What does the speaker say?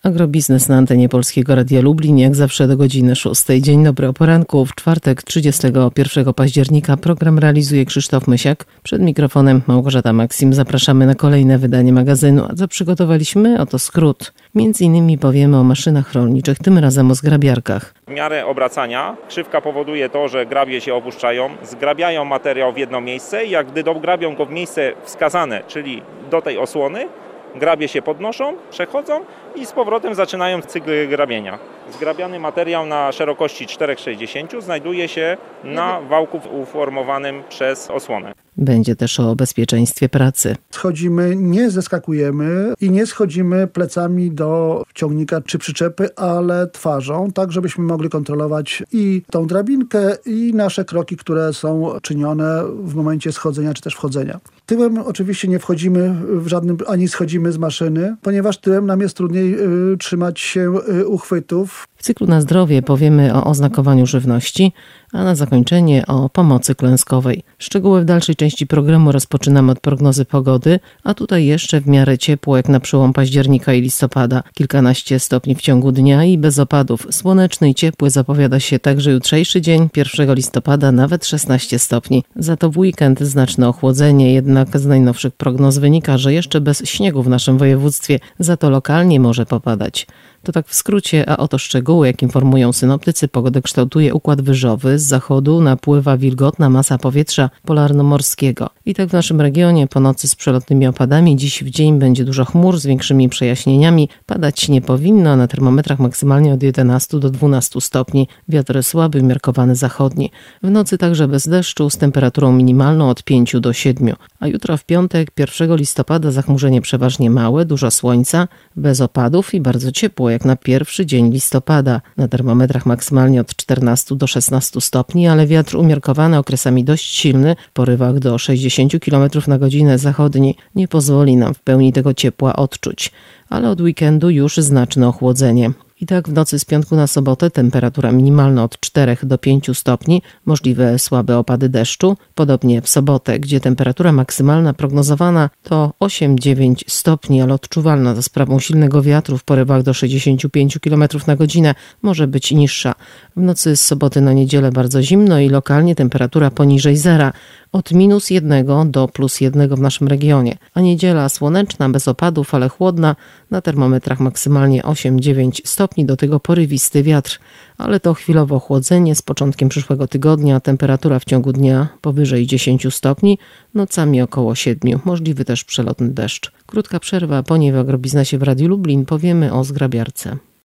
Agrobiznes na antenie Polskiego Radia Lublin, jak zawsze do godziny 6. Dzień dobry o poranku. W czwartek 31 października program realizuje Krzysztof Mysiak. Przed mikrofonem Małgorzata Maksim. Zapraszamy na kolejne wydanie magazynu. A co przygotowaliśmy? Oto skrót. Między innymi powiemy o maszynach rolniczych, tym razem o zgrabiarkach. W miarę obracania krzywka powoduje to, że grabie się opuszczają, zgrabiają materiał w jedno miejsce i jak gdy dograbią go w miejsce wskazane, czyli do tej osłony, grabie się podnoszą, przechodzą i z powrotem zaczynają cykl grabienia. Zgrabiany materiał na szerokości 4,60 znajduje się na wałku uformowanym przez osłonę. Będzie też o bezpieczeństwie pracy. Schodzimy, nie zeskakujemy i nie schodzimy plecami do ciągnika czy przyczepy, ale twarzą, tak żebyśmy mogli kontrolować i tą drabinkę, i nasze kroki, które są czynione w momencie schodzenia czy też wchodzenia. Tyłem oczywiście nie wchodzimy w żadnym, ani schodzimy z maszyny, ponieważ tyłem nam jest trudniej trzymać się uchwytów. W cyklu Na zdrowie powiemy o oznakowaniu żywności, a na zakończenie o pomocy klęskowej. Szczegóły w dalszej części programu rozpoczynamy od prognozy pogody, a tutaj jeszcze w miarę ciepło jak na przełom października i listopada. Kilkanaście stopni w ciągu dnia i bez opadów. Słoneczny i ciepły zapowiada się także jutrzejszy dzień, 1 listopada nawet 16 stopni. Za to w weekend znaczne ochłodzenie, jednak z najnowszych prognoz wynika, że jeszcze bez śniegu w naszym województwie, za to lokalnie może popadać. To tak w skrócie, a oto szczegóły, jak informują synoptycy, pogodę kształtuje układ wyżowy. Z zachodu napływa wilgotna masa powietrza polarnomorskiego. I tak w naszym regionie po nocy z przelotnymi opadami. Dziś w dzień będzie dużo chmur z większymi przejaśnieniami. Padać nie powinno, na termometrach maksymalnie od 11 do 12 stopni. Wiatr słaby, umiarkowany zachodni. W nocy także bez deszczu z temperaturą minimalną od 5 do 7. A jutro w piątek, 1 listopada, zachmurzenie przeważnie małe, dużo słońca, bez opadów i bardzo ciepło, jak na pierwszy dzień listopada. Na termometrach maksymalnie od 14 do 16 stopni, ale wiatr umiarkowany, okresami dość silny, w porywach do 60 km na godzinę zachodni, nie pozwoli nam w pełni tego ciepła odczuć. Ale od weekendu już znaczne ochłodzenie. I tak w nocy z piątku na sobotę temperatura minimalna od 4 do 5 stopni, możliwe słabe opady deszczu. Podobnie w sobotę, gdzie temperatura maksymalna prognozowana to 8-9 stopni, ale odczuwalna za sprawą silnego wiatru w porywach do 65 km na godzinę może być niższa. W nocy z soboty na niedzielę bardzo zimno i lokalnie temperatura poniżej zera. Od -1 do +1 w naszym regionie. A niedziela słoneczna, bez opadów, ale chłodna. Na termometrach maksymalnie 8-9 stopni, do tego porywisty wiatr. Ale to chwilowo chłodzenie. Z początkiem przyszłego tygodnia temperatura w ciągu dnia powyżej 10 stopni, nocami około 7. Możliwy też przelotny deszcz. Krótka przerwa, po niej w agrobiznesie w Radiu Lublin powiemy o zgrabiarce.